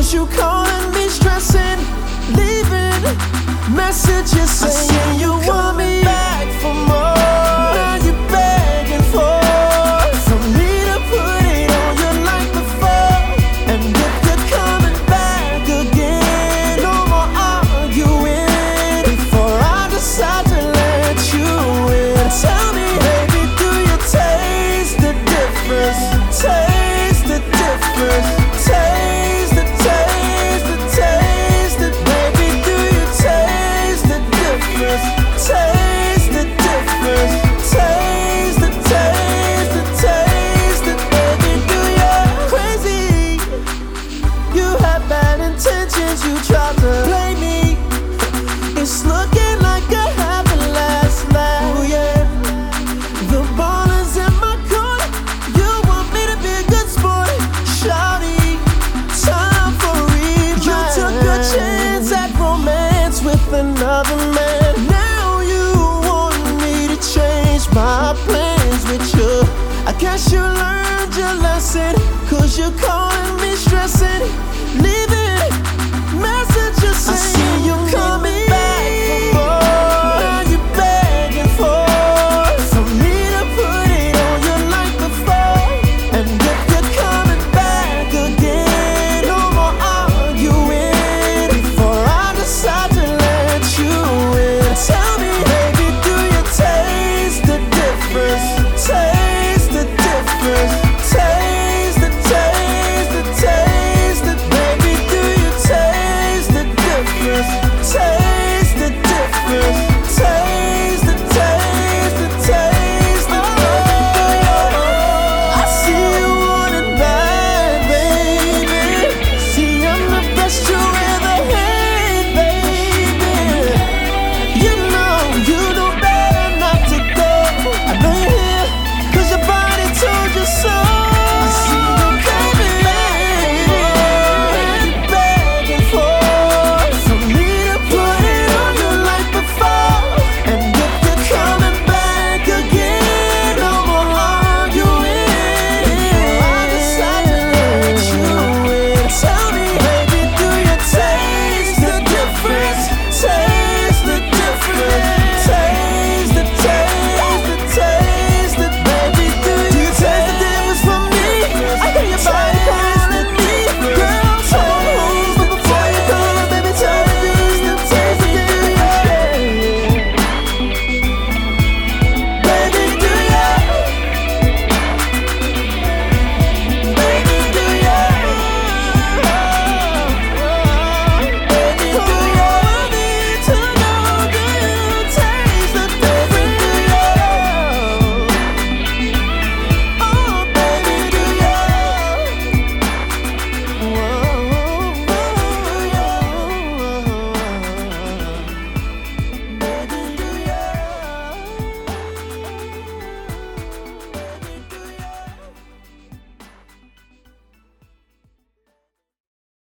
'cause you calling me stressing, leaving messages saying you want me back for more. Now you're begging for me to put it on you like before. And if you're coming back again, no more arguing before I decide to let you in. Tell me, baby, do you taste the difference? Taste the difference. Taste the baby, do you taste the difference? Taste the difference. Taste the baby, do you? Crazy, you had bad intentions, you tried to play me. It's looking like I have the last laugh. Ooh, yeah. The ball is in my court. You want me to be a good sport. Shawty, time for rematch. You took a chance at romance with another man. Now you want me to change my plans with you. I guess you learned your lesson, 'cause you're calling me stressing, leaving